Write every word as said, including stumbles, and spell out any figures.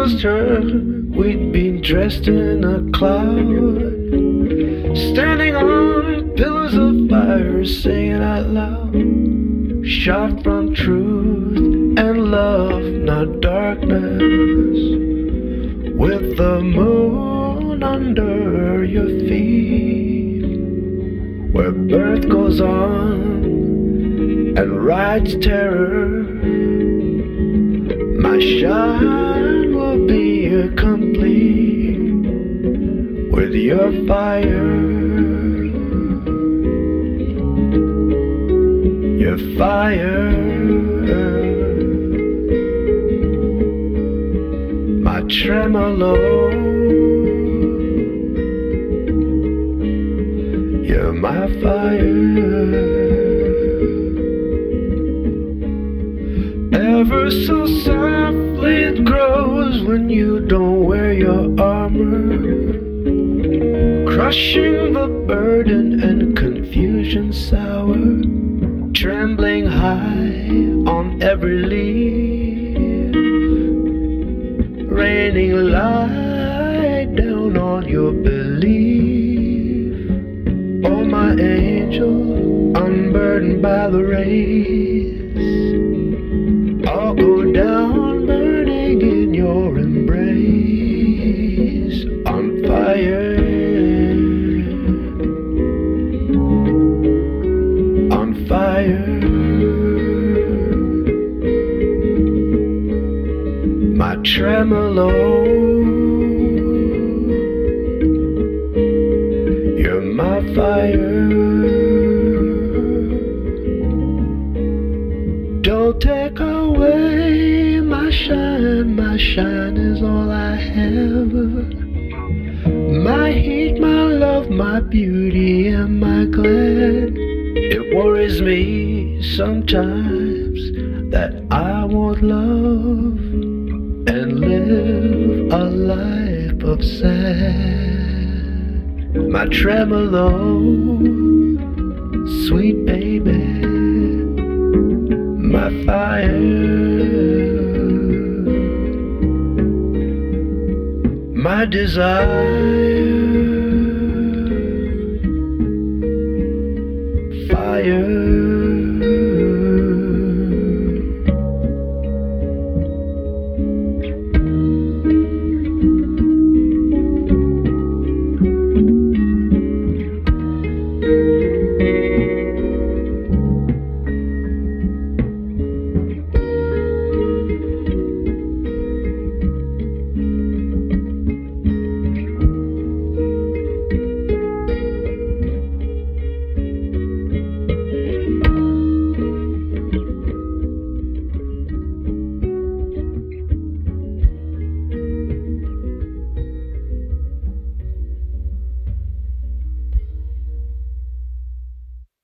lost her, we'd been dressed in a cloud, standing on pillars of fire, singing out loud, shot from truth and love, not darkness, with the moon under your feet, where birth goes on and rides terror. My shine will be complete with your fire, your fire. My tremolo, you're my fire. Ever so softly it grows when you don't wear your armor, crushing the burden and confusion sour, trembling high on every leaf, raining light down on your belief. Oh my angel, unburdened by the rays, I'll go down burning in your embrace, on fire, on fire. My tremolo, you're my fire. Don't take away my shine, my shine is all I have. My heat, my love, my beauty, and my glad. It worries me sometimes that I won't love and live a life of sad. My tremolo, sweet baby, my fire, my desire.